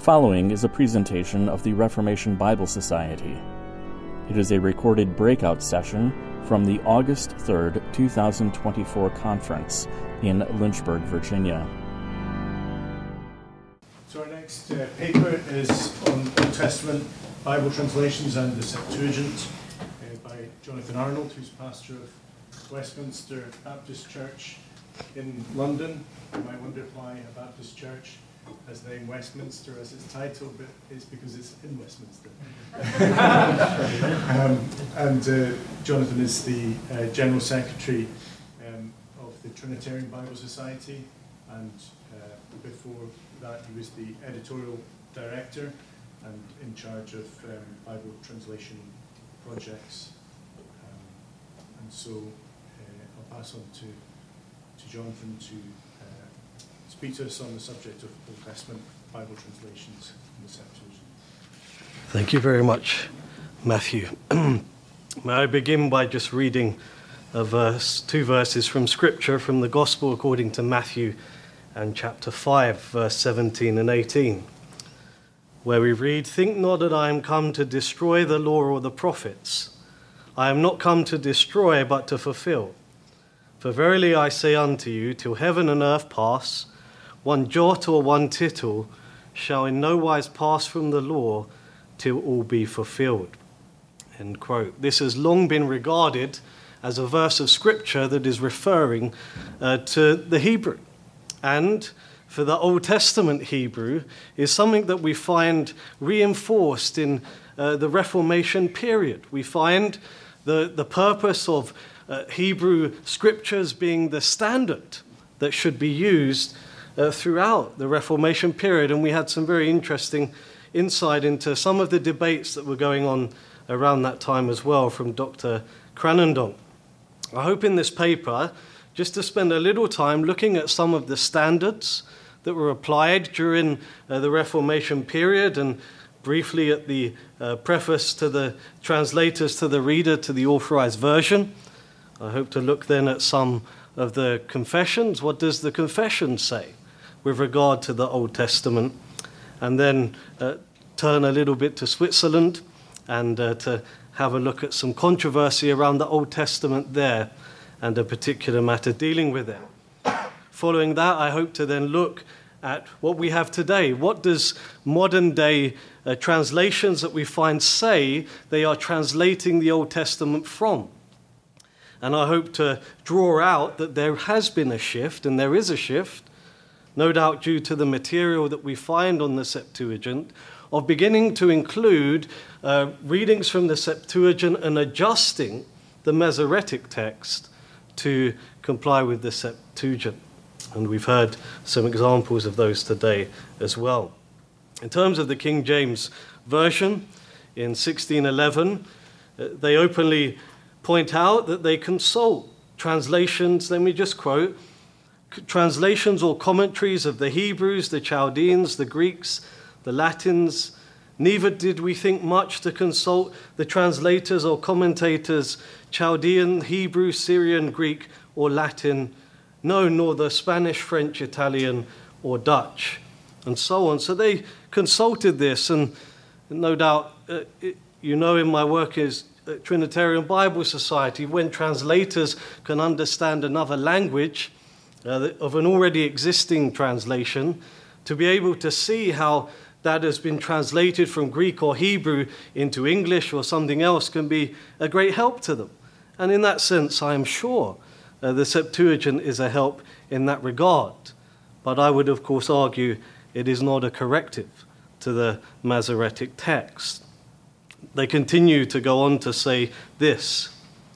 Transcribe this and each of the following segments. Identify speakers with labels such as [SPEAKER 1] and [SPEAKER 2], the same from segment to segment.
[SPEAKER 1] following is a presentation of the Reformation Bible Society. It is a recorded breakout session from the August 3rd, 2024 conference in Lynchburg, Virginia.
[SPEAKER 2] So our next paper is on Old Testament Bible translations and the Septuagint by Jonathan Arnold, who's pastor of Westminster Baptist Church in London. You might wonder why a Baptist church has the name Westminster as its title, but it's because it's in Westminster. Jonathan is the General Secretary of the Trinitarian Bible Society, and before that he was the Editorial Director and in charge of Bible translation projects. And so I'll pass on to Jonathan to speak to us on the subject of Old Testament Bible translations in the Septuagint.
[SPEAKER 3] Thank you very much, Matthew. May I begin by just reading two verses from Scripture from the Gospel according to Matthew and chapter 5, verse 17 and 18, where we read, "Think not that I am come to destroy the law or the prophets. I am not come to destroy, but to fulfill. For verily I say unto you, till heaven and earth pass, one jot or one tittle shall in no wise pass from the law till all be fulfilled." End quote. This has long been regarded as a verse of Scripture that is referring to the Hebrew. And for the Old Testament Hebrew is something that we find reinforced in the Reformation period. We find the purpose of Hebrew Scriptures being the standard that should be used throughout the Reformation period. And we had some very interesting insight into some of the debates that were going on around that time as well from Dr. Cranendonk. I hope in this paper just to spend a little time looking at some of the standards that were applied during the Reformation period, and briefly at the preface to the translators to the reader to the Authorized Version. I hope to look then at some of the confessions. What does the confession say with regard to the Old Testament? And then turn a little bit to Switzerland and to have a look at some controversy around the Old Testament there and a particular matter dealing with it. Following that, I hope to then look at what we have today. What does modern day translations that we find say they are translating the Old Testament from? And I hope to draw out that there has been a shift, and there is a shift, no doubt due to the material that we find on the Septuagint, of beginning to include readings from the Septuagint and adjusting the Masoretic text to comply with the Septuagint. And we've heard some examples of those today as well. In terms of the King James Version, in 1611, they openly point out that they consult translations, let me just quote, translations or commentaries of the Hebrews, the Chaldeans, the Greeks, the Latins. Neither did we think much to consult the translators or commentators, Chaldean, Hebrew, Syrian, Greek, or Latin, no, nor the Spanish, French, Italian, or Dutch, and so on. So they consulted this, and no doubt, in my work as Trinitarian Bible Society, when translators can understand another language of an already existing translation, to be able to see how that has been translated from Greek or Hebrew into English or something else can be a great help to them. And in that sense, I am sure the Septuagint is a help in that regard. But I would, of course, argue it is not a corrective to the Masoretic text. They continue to go on to say this: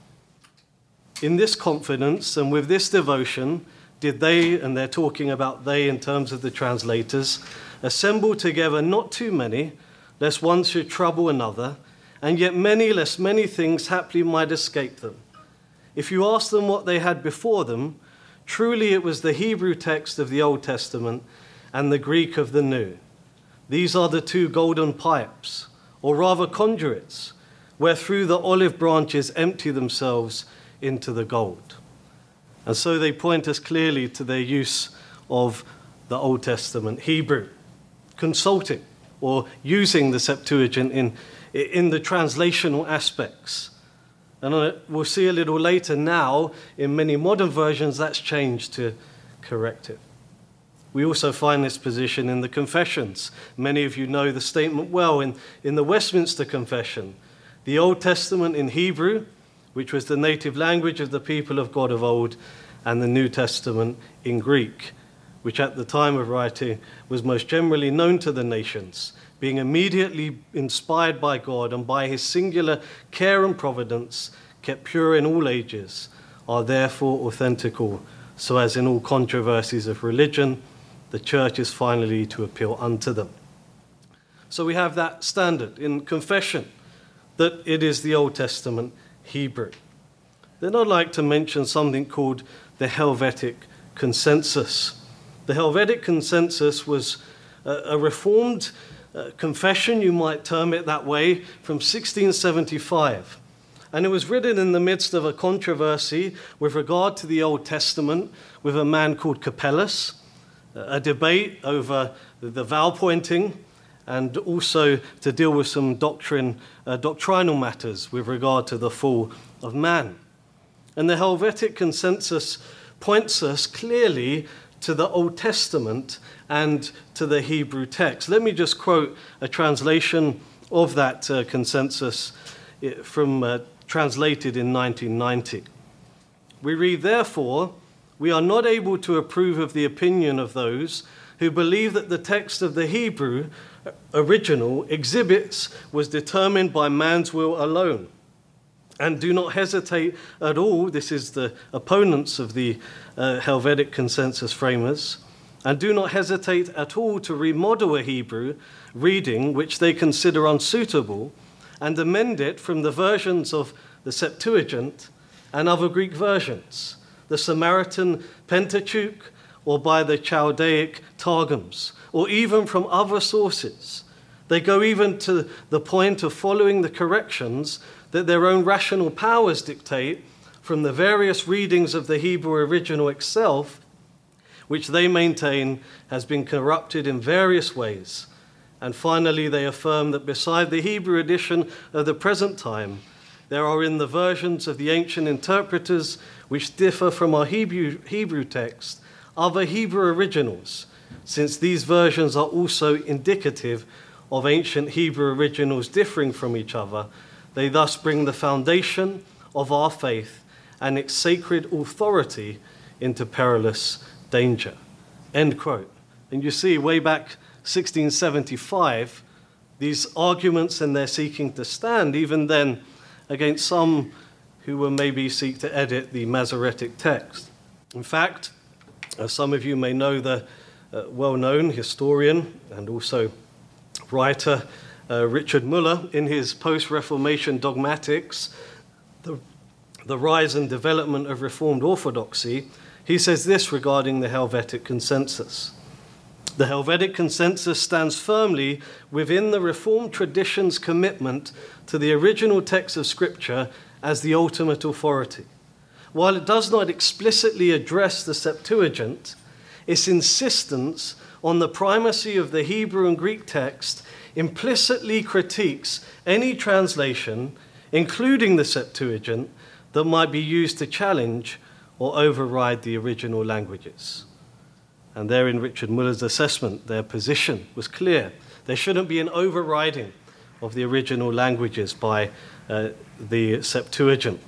[SPEAKER 3] "In this confidence and with this devotion did they," and they're talking about they in terms of the translators, "assemble together not too many, lest one should trouble another, and yet many, lest many things haply might escape them. If you ask them what they had before them, truly it was the Hebrew text of the Old Testament and the Greek of the New. These are the two golden pipes, or rather conduits, wherethrough the olive branches empty themselves into the gold." And so they point us clearly to their use of the Old Testament Hebrew. Consulting. or using the Septuagint in the translational aspects. And we'll see a little later now, in many modern versions, that's changed to corrective. We also find this position in the Confessions. Many of you know the statement well. In the Westminster Confession, the Old Testament in Hebrew, which was the native language of the people of God of old, and the New Testament in Greek, which at the time of writing was most generally known to the nations, being immediately inspired by God and by his singular care and providence, kept pure in all ages, are therefore authentical, so as in all controversies of religion, the church is finally to appeal unto them. So we have that standard in confession, that it is the Old Testament Hebrew. Then I'd like to mention something called the Helvetic Consensus. The Helvetic Consensus was a reformed confession, you might term it that way, from 1675. And it was written in the midst of a controversy with regard to the Old Testament with a man called Capellus, a debate over the vow pointing, and also to deal with some doctrinal matters with regard to the fall of man. And the Helvetic Consensus points us clearly to the Old Testament and to the Hebrew text. Let me just quote a translation of that consensus from translated in 1990. We read, "Therefore, we are not able to approve of the opinion of those who believe that the text of the Hebrew original exhibits was determined by man's will alone, and do not hesitate at all," this is the opponents of the Helvetic Consensus framers, "and do not hesitate at all to remodel a Hebrew reading which they consider unsuitable and amend it from the versions of the Septuagint and other Greek versions, the Samaritan Pentateuch, or by the Chaldaic Targums, or even from other sources. They go even to the point of following the corrections that their own rational powers dictate from the various readings of the Hebrew original itself, which they maintain has been corrupted in various ways. And finally, they affirm that beside the Hebrew edition of the present time, there are in the versions of the ancient interpreters, which differ from our Hebrew text, other Hebrew originals, since these versions are also indicative of ancient Hebrew originals differing from each other. They thus bring the foundation of our faith and its sacred authority into perilous danger." End quote. And you see, way back 1675, these arguments, and they're seeking to stand even then against some who will maybe seek to edit the Masoretic text. In fact, as some of you may know, the well-known historian and also writer Richard Müller, in his post-Reformation dogmatics, the rise and development of Reformed orthodoxy, he says this regarding the Helvetic Consensus. "The Helvetic Consensus stands firmly within the Reformed tradition's commitment to the original text of Scripture as the ultimate authority. While it does not explicitly address the Septuagint, its insistence on the primacy of the Hebrew and Greek text implicitly critiques any translation, including the Septuagint, that might be used to challenge or override the original languages." And there in Richard Müller's assessment, their position was clear. There shouldn't be an overriding of the original languages by the Septuagint.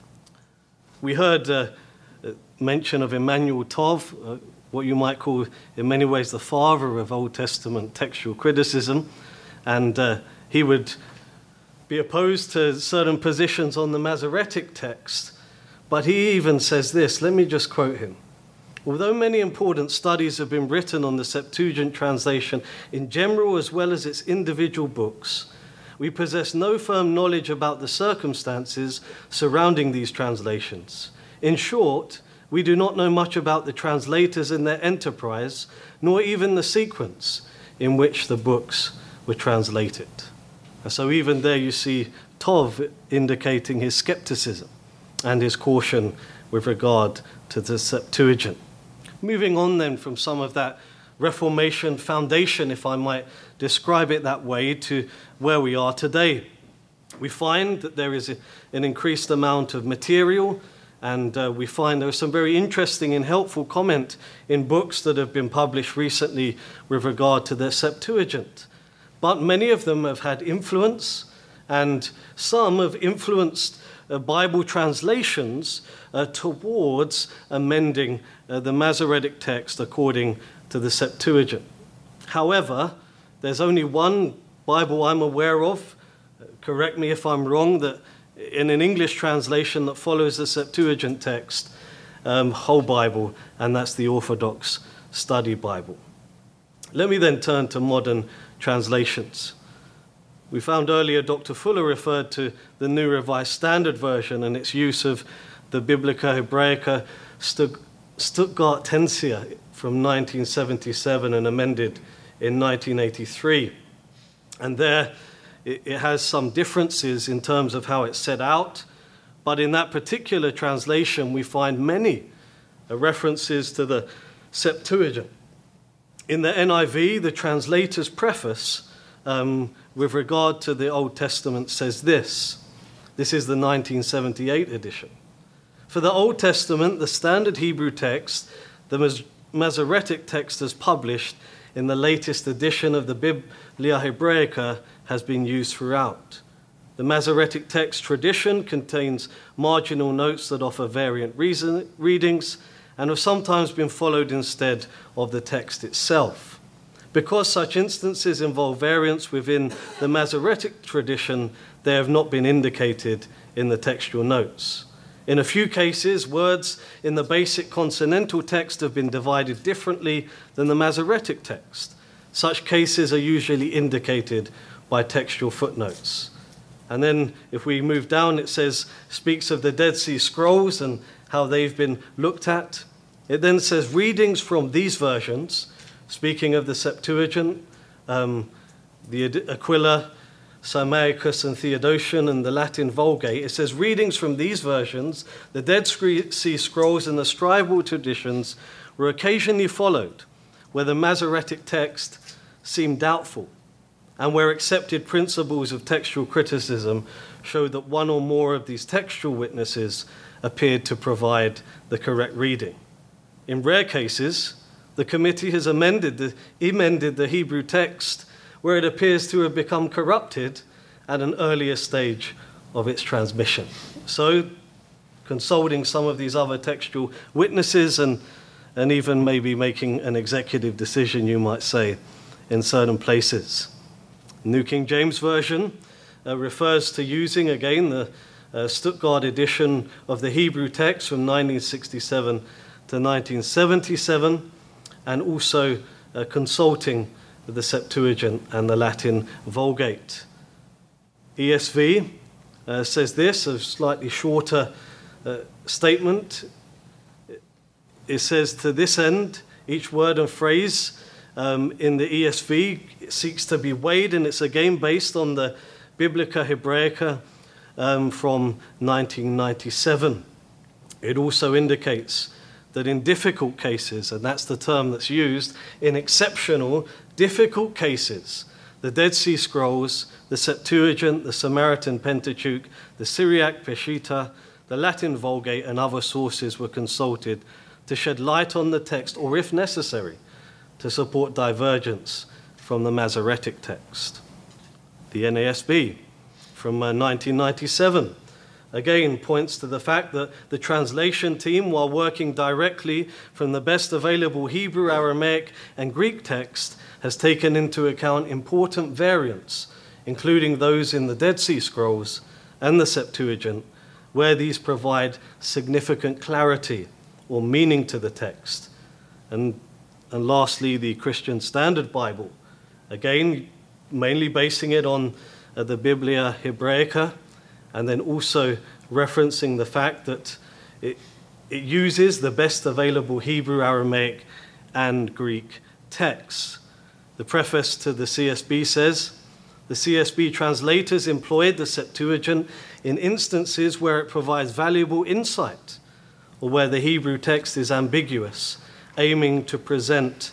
[SPEAKER 3] We heard mention of Emanuel Tov, what you might call in many ways the father of Old Testament textual criticism, and he would be opposed to certain positions on the Masoretic text, but he even says this, let me just quote him. "Although many important studies have been written on the Septuagint translation in general as well as its individual books, we possess no firm knowledge about the circumstances surrounding these translations. In short, we do not know much about the translators and their enterprise, nor even the sequence in which the books were translated." And so even there you see Tov indicating his skepticism and his caution with regard to the Septuagint. Moving on then from some of that Reformation foundation, if I might describe it that way, to where we are today. We find that there is an increased amount of material, and we find there is some very interesting and helpful comment in books that have been published recently with regard to the Septuagint. But many of them have had influence, and some have influenced Bible translations towards amending the Masoretic text according to the Septuagint. However, there's only one Bible I'm aware of, correct me if I'm wrong, that in an English translation that follows the Septuagint text, whole Bible, and that's the Orthodox Study Bible. Let me then turn to modern translations. We found earlier Dr. Fuller referred to the New Revised Standard Version and its use of the Biblica Hebraica Stuttgartensia from 1977 and amended in 1983. And there it has some differences in terms of how it's set out, but in that particular translation we find many references to the Septuagint. In the NIV, the translator's preface with regard to the Old Testament says this. This is the 1978 edition. For the Old Testament, the standard Hebrew text, the Masoretic text as published in the latest edition of the Biblia Hebraica, has been used throughout. The Masoretic text tradition contains marginal notes that offer variant readings and have sometimes been followed instead of the text itself. Because such instances involve variants within the Masoretic tradition, they have not been indicated in the textual notes. In a few cases, words in the basic consonantal text have been divided differently than the Masoretic text. Such cases are usually indicated by textual footnotes. And then if we move down, it speaks of the Dead Sea Scrolls and how they've been looked at. It then says readings from these versions, speaking of the Septuagint, the Aquila, Symaicus and Theodotion, and the Latin Vulgate. It says readings from these versions, the Dead Sea Scrolls and the scribal traditions were occasionally followed, where the Masoretic text seemed doubtful, and where accepted principles of textual criticism showed that one or more of these textual witnesses appeared to provide the correct reading. In rare cases, the committee has amended the Hebrew text where it appears to have become corrupted at an earlier stage of its transmission. So, consulting some of these other textual witnesses and even maybe making an executive decision, you might say, in certain places. New King James Version refers to using, again, the Stuttgart edition of the Hebrew text from 1967 to 1977, and also consulting the Septuagint and the Latin Vulgate. ESV says this, a slightly shorter statement. It says, to this end, each word and phrase in the ESV seeks to be weighed, and it's again based on the Biblica Hebraica from 1997. It also indicates that in difficult cases, and that's the term that's used, in exceptional, difficult cases, the Dead Sea Scrolls, the Septuagint, the Samaritan Pentateuch, the Syriac Peshitta, the Latin Vulgate, and other sources were consulted to shed light on the text, or if necessary, to support divergence from the Masoretic text. The NASB from 1997 again points to the fact that the translation team, while working directly from the best available Hebrew, Aramaic, and Greek text, has taken into account important variants, including those in the Dead Sea Scrolls and the Septuagint, where these provide significant clarity or meaning to the text. And lastly, the Christian Standard Bible, again, mainly basing it on the Biblia Hebraica, and then also referencing the fact that it uses the best available Hebrew, Aramaic, and Greek texts. The preface to the CSB says, the CSB translators employed the Septuagint in instances where it provides valuable insight or where the Hebrew text is ambiguous, aiming to present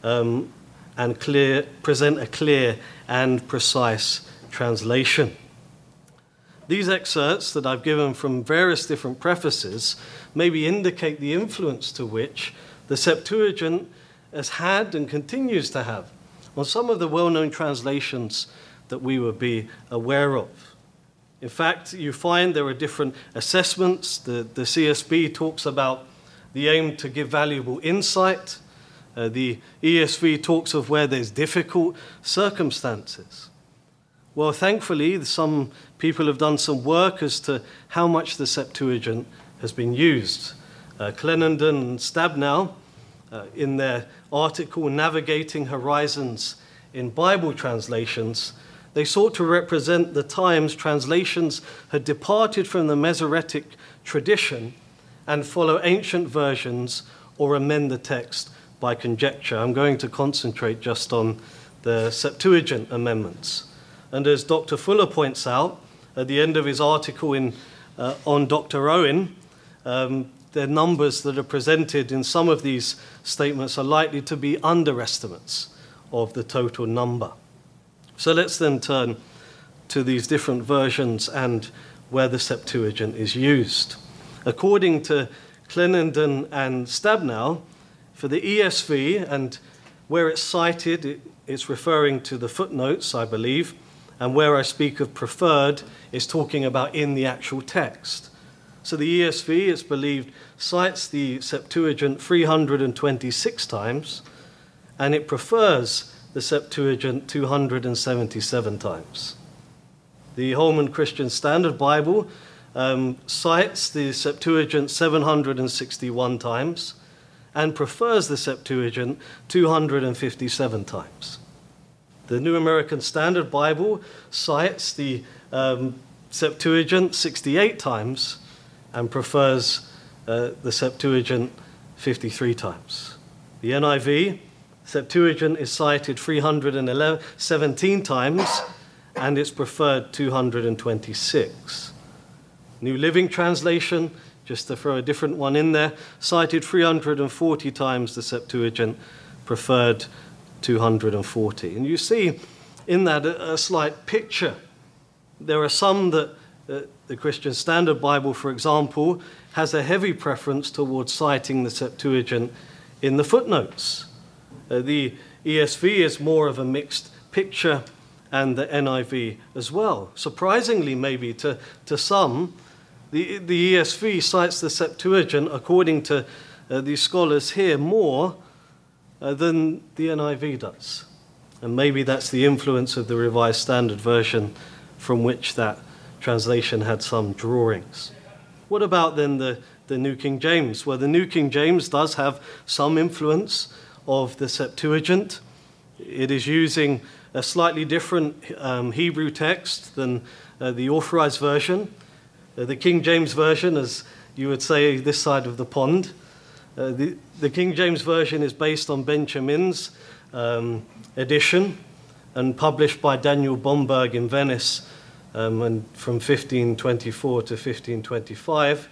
[SPEAKER 3] and present a clear and precise translation. These excerpts that I've given from various different prefaces maybe indicate the influence to which the Septuagint has had and continues to have on some of the well-known translations that we would be aware of. In fact, you find there are different assessments. The CSB talks about the aim to give valuable insight. The ESV talks of where there's difficult circumstances. Well, thankfully, some people have done some work as to how much the Septuagint has been used. Clenenden and Stabnow, in their article Navigating Horizons in Bible Translations, they sought to represent the times translations had departed from the Masoretic tradition and follow ancient versions or amend the text by conjecture. I'm going to concentrate just on the Septuagint amendments. And as Dr. Fuller points out at the end of his article on Dr. Owen, the numbers that are presented in some of these statements are likely to be underestimates of the total number. So let's then turn to these different versions and where the Septuagint is used. According to Clenenden and Stabnow, for the ESV, and where it's cited, it's referring to the footnotes, I believe, and where I speak of preferred, it's talking about in the actual text. So the ESV, it's believed, cites the Septuagint 326 times, and it prefers the Septuagint 277 times. The Holman Christian Standard Bible cites the Septuagint 761 times and prefers the Septuagint 257 times. The New American Standard Bible cites the Septuagint 68 times and prefers the Septuagint 53 times. The NIV Septuagint is cited 317 times and it's preferred 226. New Living Translation, just to throw a different one in there, cited 340 times the Septuagint, preferred 240. And you see in that a slight picture. There are some that the Christian Standard Bible, for example, has a heavy preference towards citing the Septuagint in the footnotes. The ESV is more of a mixed picture, and the NIV as well. Surprisingly, maybe to some, the ESV cites the Septuagint, according to these scholars here, more than the NIV does. And maybe that's the influence of the Revised Standard Version, from which that translation had some drawings. What about then the New King James? Well, the New King James does have some influence of the Septuagint. It is using a slightly different Hebrew text than the Authorized Version. The King James Version, as you would say this side of the pond, the King James Version is based on Benjamin's edition and published by Daniel Bomberg in Venice and from 1524 to 1525,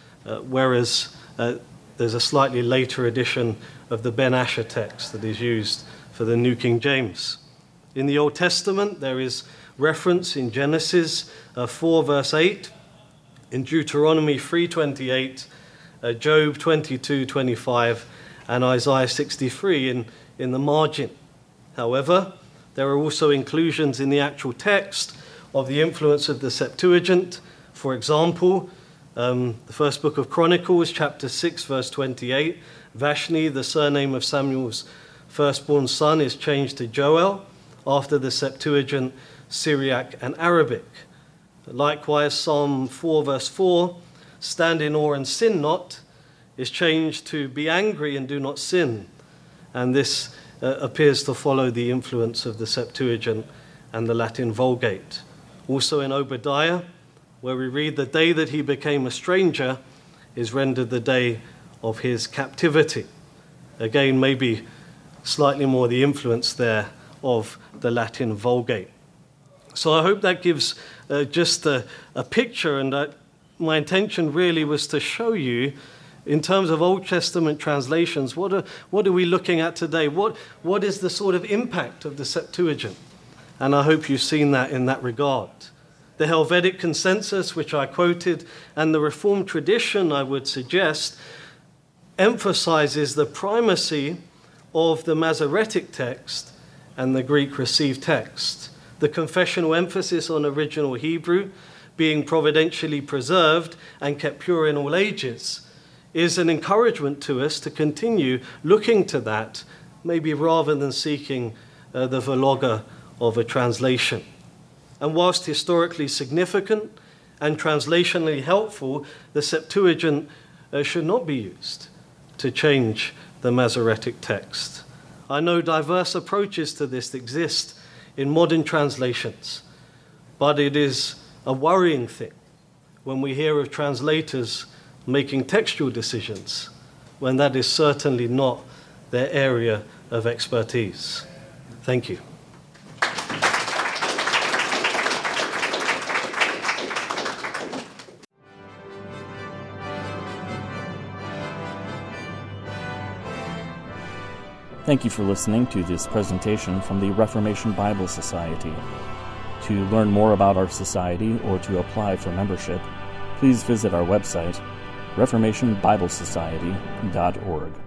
[SPEAKER 3] whereas there's a slightly later edition of the Ben Asher text that is used for the New King James. In the Old Testament, there is reference in Genesis 4, verse 8, in Deuteronomy 3:28, Job 22:25, and Isaiah 63 in the margin. However, there are also inclusions in the actual text of the influence of the Septuagint. For example, the first book of Chronicles, chapter 6, verse 28, Vashni, the surname of Samuel's firstborn son, is changed to Joel after the Septuagint, Syriac, and Arabic. Likewise, Psalm 4, verse 4, stand in awe and sin not, is changed to be angry and do not sin. And this appears to follow the influence of the Septuagint and the Latin Vulgate. Also in Obadiah, where we read the day that he became a stranger is rendered the day of his captivity. Again, maybe slightly more the influence there of the Latin Vulgate. So I hope that gives just a picture, and my intention really was to show you In terms of Old Testament translations, what are we looking at today? What is the sort of impact of the Septuagint? And I hope you've seen that in that regard. The Helvetic Consensus, which I quoted, and the Reformed tradition, I would suggest, emphasizes the primacy of the Masoretic text and the Greek received text. The confessional emphasis on original Hebrew, being providentially preserved and kept pure in all ages, is an encouragement to us to continue looking to that, maybe rather than seeking the Vlogger of a translation. And whilst historically significant and translationally helpful, the Septuagint should not be used to change the Masoretic text. I know diverse approaches to this exist in modern translations, but it is a worrying thing when we hear of translators making textual decisions, when that is certainly not their area of expertise. Thank you.
[SPEAKER 1] Thank you for listening to this presentation from the Reformation Bible Society. To learn more about our society or to apply for membership, please visit our website, reformationbiblesociety.org.